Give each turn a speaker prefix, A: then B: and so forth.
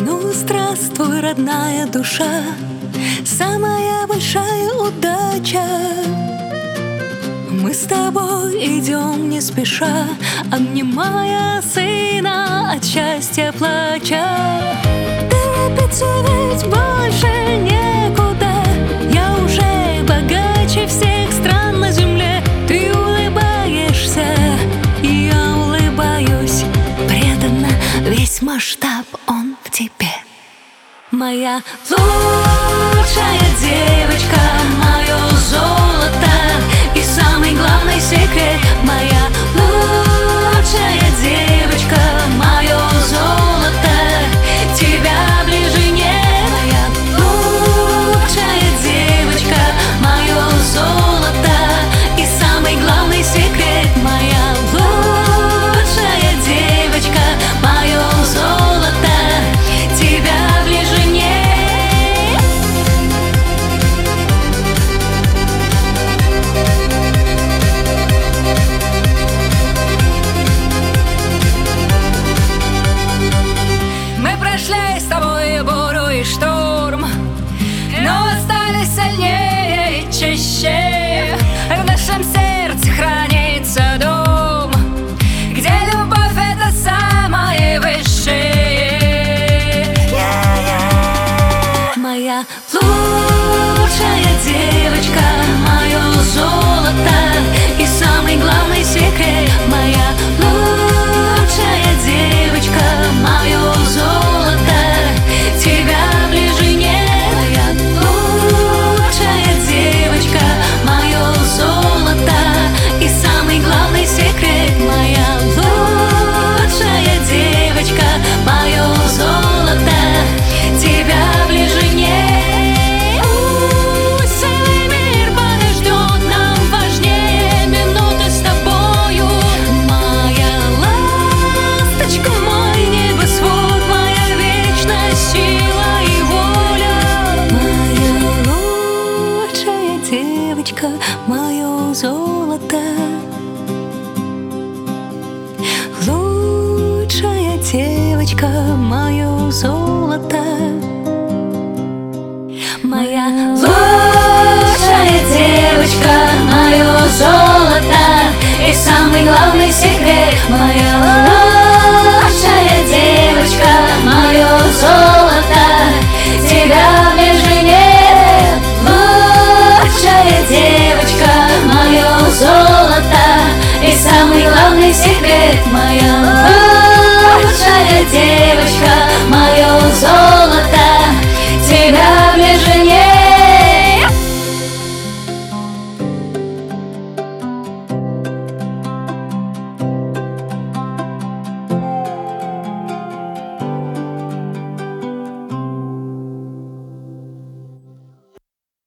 A: Ну, здравствуй, родная душа, самая большая удача. Мы с тобой идем не спеша, обнимая сына, от счастья плача. Торопиться ведь больше некуда, я уже богаче всех стран на земле. Ты улыбаешься, и я улыбаюсь, преданно, весь масштаб он в тебе. Моя лучшая девочка, мое золото и самый главный секрет. Моя лучшая девочка, мое золото, тебя ближе нет. Моя лучшая девочка, мое золото и самый главный секрет. Моя лучшая девочка, мое золото, тебя ближе нет. Мы прошли с тобой бурю и шторм, но остались сильнее и чище. В нашем сердце хранится дом, где любовь — это самое высшее. Моя лучшая девочка, мое золото и самый главный секрет. Моя лучшая девочка, мое золото, тебя ближе нет. Моя лучшая девочка, мое золото и самый главный секрет. Моя лучшая девочка, мое золото, тебя ближе нет. Целый мир подождет, нам важнее минуты с тобою. Моя ласточка, мой небосвод, моя вечная сила и воля. Моя лучшая девочка, мое золото. Лучшая девочка, мое золото. Моя лучшая девочка, мое золото и самый главный секрет. Моя лучшая девочка, мое золото, тебя ближе нет. Лучшая девочка, мое золото и самый главный секрет. Моя